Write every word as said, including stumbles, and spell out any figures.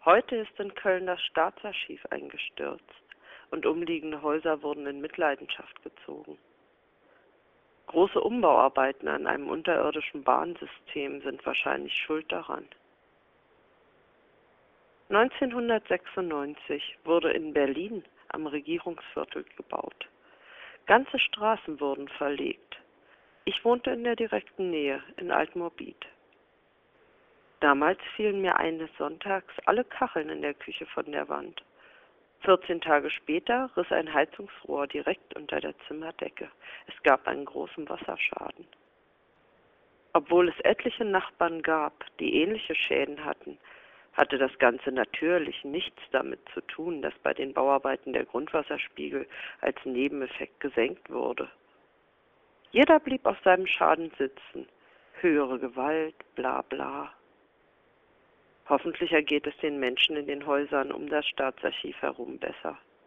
Heute ist in Köln das Staatsarchiv eingestürzt und umliegende Häuser wurden in Mitleidenschaft gezogen. Große Umbauarbeiten an einem unterirdischen Bahnsystem sind wahrscheinlich schuld daran. neunzehnhundertsechsundneunzig wurde in Berlin am Regierungsviertel gebaut. Ganze Straßen wurden verlegt. Ich wohnte in der direkten Nähe in Altmorbid. Damals fielen mir eines Sonntags alle Kacheln in der Küche von der Wand. vierzehn Tage später riss ein Heizungsrohr direkt unter der Zimmerdecke. Es gab einen großen Wasserschaden. Obwohl es etliche Nachbarn gab, die ähnliche Schäden hatten, hatte das Ganze natürlich nichts damit zu tun, dass bei den Bauarbeiten der Grundwasserspiegel als Nebeneffekt gesenkt wurde. Jeder blieb auf seinem Schaden sitzen. Höhere Gewalt, bla bla. Hoffentlich ergeht es den Menschen in den Häusern um das Staatsarchiv herum besser.